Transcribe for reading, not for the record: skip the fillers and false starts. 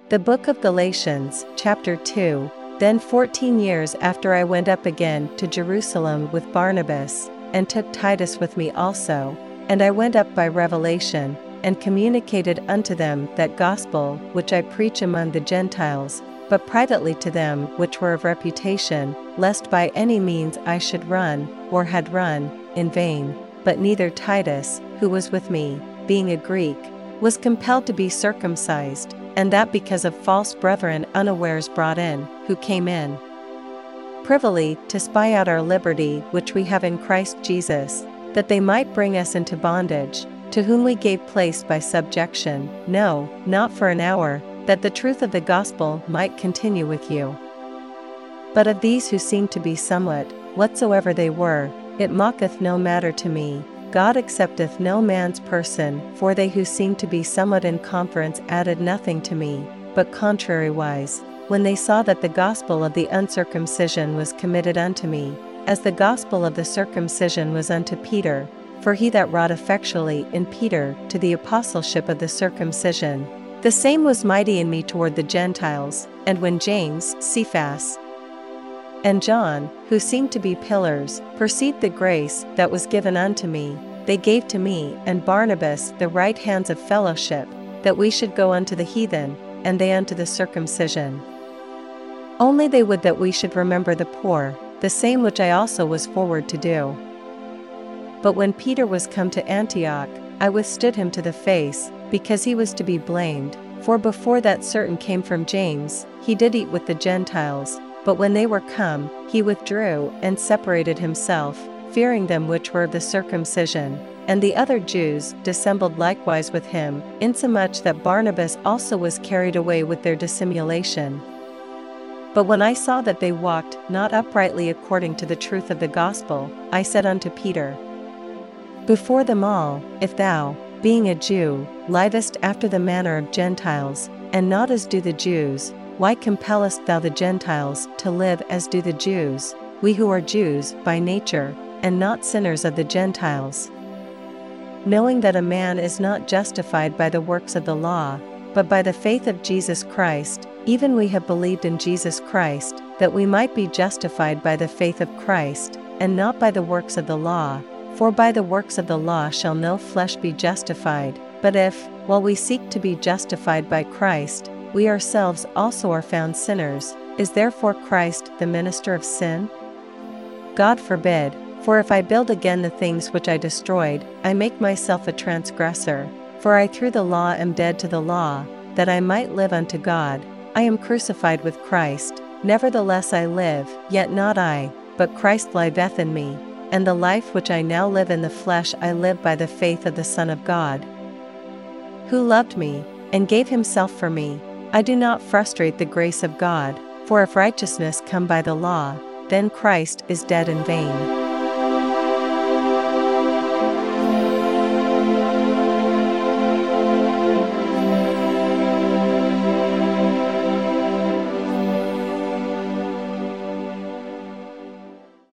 The Book of Galatians, chapter 2. Then 14 years after I went up again to Jerusalem with Barnabas, and took Titus with me also, and I went up by revelation, and communicated unto them that gospel which I preach among the Gentiles, but privately to them which were of reputation, lest by any means I should run, or had run, in vain. But neither Titus, who was with me, being a Greek, was compelled to be circumcised, and that because of false brethren unawares brought in, who came in privily to spy out our liberty which we have in Christ Jesus, that they might bring us into bondage, to whom we gave place by subjection, no, not for an hour, that the truth of the gospel might continue with you. But of these who seemed to be somewhat, whatsoever they were, it mocketh no matter to me. God accepteth no man's person, for they who seemed to be somewhat in conference added nothing to me, but contrariwise, when they saw that the gospel of the uncircumcision was committed unto me, as the gospel of the circumcision was unto Peter, for he that wrought effectually in Peter to the apostleship of the circumcision, the same was mighty in me toward the Gentiles. And when James, Cephas, and John, who seemed to be pillars, perceived the grace that was given unto me, they gave to me and Barnabas the right hands of fellowship, that we should go unto the heathen, and they unto the circumcision. Only they would that we should remember the poor, the same which I also was forward to do. But when Peter was come to Antioch, I withstood him to the face, because he was to be blamed, for before that certain came from James, he did eat with the Gentiles. But when they were come, he withdrew and separated himself, fearing them which were of the circumcision. And the other Jews dissembled likewise with him, insomuch that Barnabas also was carried away with their dissimulation. But when I saw that they walked not uprightly according to the truth of the gospel, I said unto Peter before them all, if thou, being a Jew, livest after the manner of Gentiles, and not as do the Jews, why compellest thou the Gentiles to live as do the Jews, we who are Jews by nature, and not sinners of the Gentiles? Knowing that a man is not justified by the works of the law, but by the faith of Jesus Christ, even we have believed in Jesus Christ, that we might be justified by the faith of Christ, and not by the works of the law. For by the works of the law shall no flesh be justified. But if, while we seek to be justified by Christ, we ourselves also are found sinners, is therefore Christ the minister of sin? God forbid, for if I build again the things which I destroyed, I make myself a transgressor. For I through the law am dead to the law, that I might live unto God. I am crucified with Christ, nevertheless I live, yet not I, but Christ liveth in me. And the life which I now live in the flesh I live by the faith of the Son of God, who loved me, and gave himself for me. I do not frustrate the grace of God, for if righteousness come by the law, then Christ is dead in vain.